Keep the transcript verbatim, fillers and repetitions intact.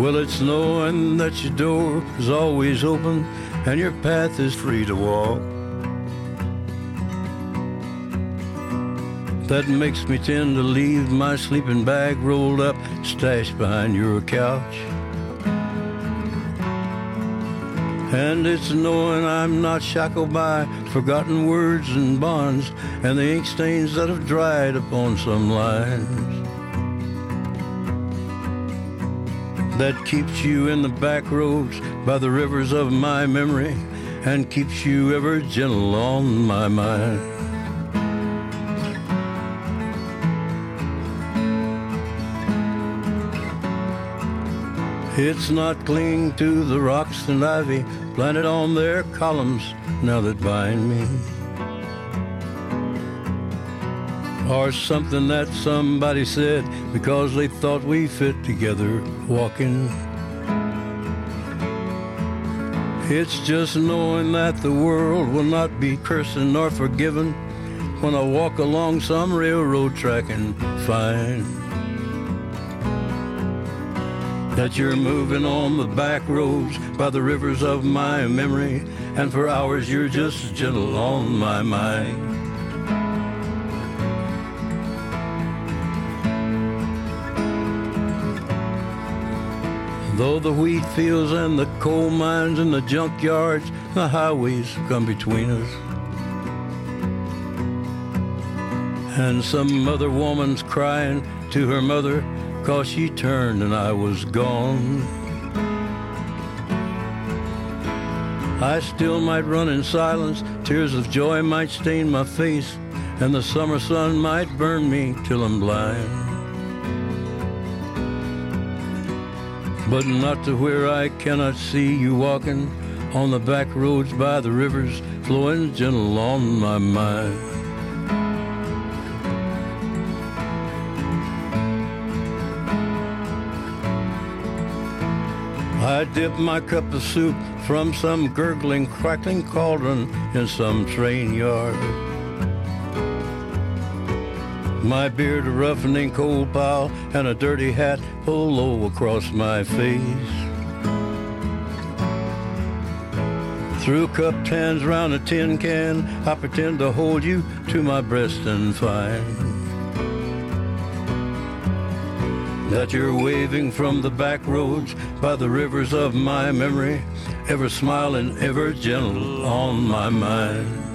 Well, it's knowing that your door is always open and your path is free to walk that makes me tend to leave my sleeping bag rolled up, stashed behind your couch. And it's knowing I'm not shackled by forgotten words and bonds and the ink stains that have dried upon some lines. That keeps you in the back roads by the rivers of my memory and keeps you ever gentle on my mind. It's not clinging to the rocks and ivy planted on their columns now that bind me, or something that somebody said because they thought we fit together walking. It's just knowing that the world will not be cursing nor forgiven when I walk along some railroad track and find that you're moving on the back roads by the rivers of my memory, and for hours you're just gentle on my mind. Though the wheat fields and the coal mines and the junkyards, the highways come between us, and some other woman's crying to her mother 'cause she turned and I was gone, I still might run in silence, tears of joy might stain my face, and the summer sun might burn me till I'm blind, but not to where I cannot see you walking on the back roads by the rivers flowing gentle on my mind. I dip my cup of soup from some gurgling, crackling cauldron in some train yard, my beard a roughening coal pile and a dirty hat pulled low across my face. Through cupped hands round a tin can, I pretend to hold you to my breast and find that you're waving from the back roads by the rivers of my memory, ever smiling, ever gentle on my mind.